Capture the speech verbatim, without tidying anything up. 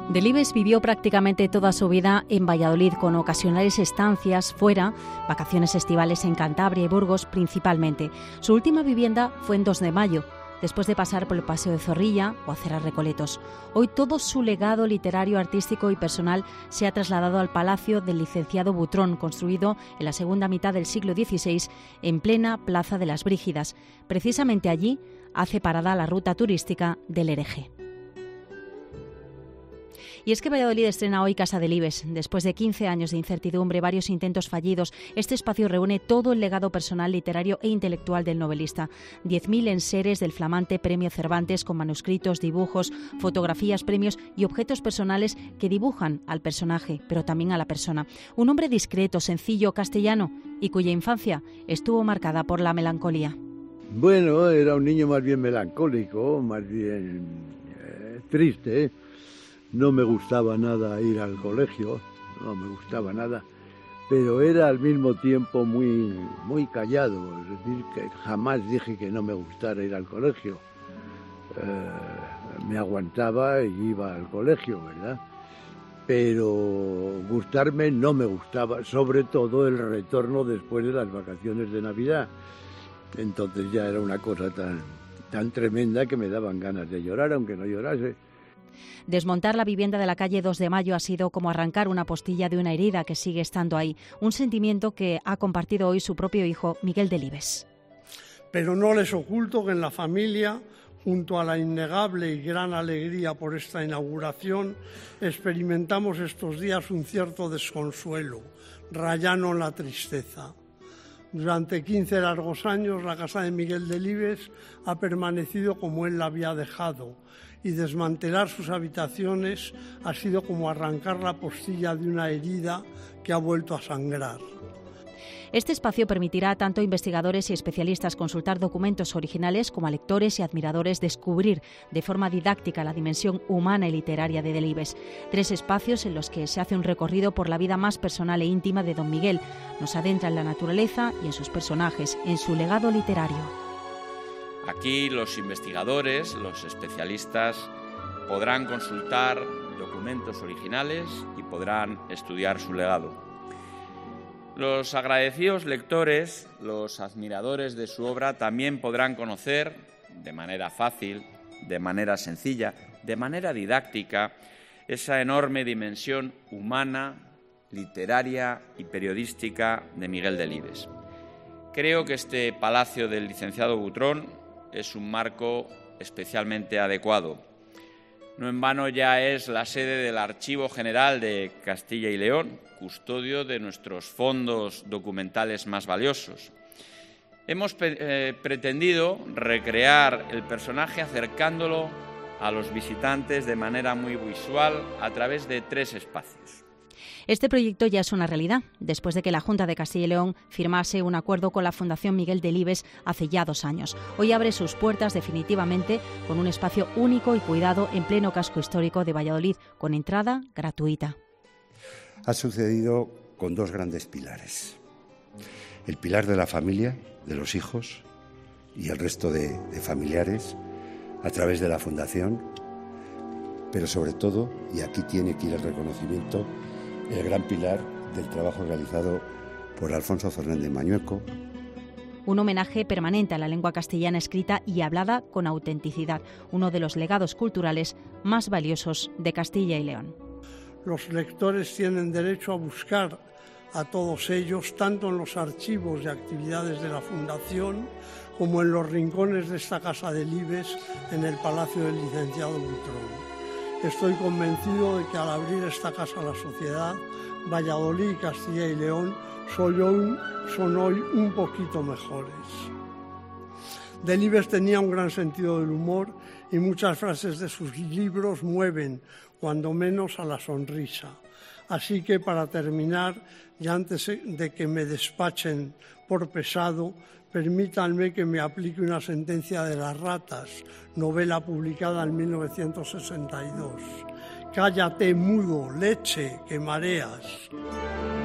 Delibes vivió prácticamente toda su vida en Valladolid, con ocasionales estancias fuera, vacaciones estivales en Cantabria y Burgos principalmente. Su última vivienda fue en dos de mayo, después de pasar por el Paseo de Zorrilla o hacer a Recoletos. Hoy todo su legado literario, artístico y personal se ha trasladado al Palacio del Licenciado Butrón, construido en la segunda mitad del siglo dieciséis en plena Plaza de las Brígidas. Precisamente allí hace parada la ruta turística del Hereje. Y es que Valladolid estrena hoy Casa Delibes. Después de quince años de incertidumbre, varios intentos fallidos, este espacio reúne todo el legado personal, literario e intelectual del novelista. diez mil enseres del flamante Premio Cervantes, con manuscritos, dibujos, fotografías, premios y objetos personales que dibujan al personaje, pero también a la persona. Un hombre discreto, sencillo, castellano y cuya infancia estuvo marcada por la melancolía. Bueno, era un niño más bien melancólico, más bien eh, triste. No me gustaba nada ir al colegio, no me gustaba nada, pero era al mismo tiempo muy, muy callado, es decir, que jamás dije que no me gustara ir al colegio. Eh, me aguantaba y iba al colegio, ¿verdad? Pero gustarme no me gustaba, sobre todo el retorno después de las vacaciones de Navidad. Entonces ya era una cosa tan, tan tremenda que me daban ganas de llorar, aunque no llorase. Desmontar la vivienda de la calle dos de mayo ha sido como arrancar una postilla de una herida que sigue estando ahí, un sentimiento que ha compartido hoy su propio hijo, Miguel Delibes. Pero no les oculto que en la familia, junto a la innegable y gran alegría por esta inauguración, experimentamos estos días un cierto desconsuelo, rayano en la tristeza. Durante quince largos años, la casa de Miguel Delibes ha permanecido como él la había dejado, y desmantelar sus habitaciones ha sido como arrancar la postilla de una herida que ha vuelto a sangrar. Este espacio permitirá tanto a investigadores y especialistas consultar documentos originales como a lectores y admiradores descubrir de forma didáctica la dimensión humana y literaria de Delibes. Tres espacios en los que se hace un recorrido por la vida más personal e íntima de don Miguel. Nos adentra en la naturaleza y en sus personajes, en su legado literario. Aquí los investigadores, los especialistas, podrán consultar documentos originales y podrán estudiar su legado. Los agradecidos lectores, los admiradores de su obra, también podrán conocer de manera fácil, de manera sencilla, de manera didáctica, esa enorme dimensión humana, literaria y periodística de Miguel Delibes. Creo que este Palacio del Licenciado Butrón es un marco especialmente adecuado. No en vano ya es la sede del Archivo General de Castilla y León, custodio de nuestros fondos documentales más valiosos. Hemos eh, pretendido recrear el personaje acercándolo a los visitantes de manera muy visual a través de tres espacios. Este proyecto ya es una realidad, después de que la Junta de Castilla y León firmase un acuerdo con la Fundación Miguel Delibes hace ya dos años. Hoy abre sus puertas definitivamente con un espacio único y cuidado en pleno casco histórico de Valladolid, con entrada gratuita. Ha sucedido con dos grandes pilares. El pilar de la familia, de los hijos y el resto de, de familiares, a través de la Fundación, pero sobre todo, y aquí tiene que ir el reconocimiento, el gran pilar del trabajo realizado por Alfonso Fernández Mañueco. Un homenaje permanente a la lengua castellana escrita y hablada con autenticidad, uno de los legados culturales más valiosos de Castilla y León. Los lectores tienen derecho a buscar a todos ellos, tanto en los archivos y actividades de la Fundación, como en los rincones de esta Casa Delibes en el Palacio del Licenciado Butrón. Estoy convencido de que al abrir esta casa a la sociedad, Valladolid y Castilla y León son hoy, son hoy un poquito mejores. Delibes tenía un gran sentido del humor y muchas frases de sus libros mueven, cuando menos, a la sonrisa. Así que, para terminar, y antes de que me despachen por pesado, permítanme que me aplique una sentencia de Las ratas, novela publicada en mil novecientos sesenta y dos. Cállate, mudo, leche, que mareas.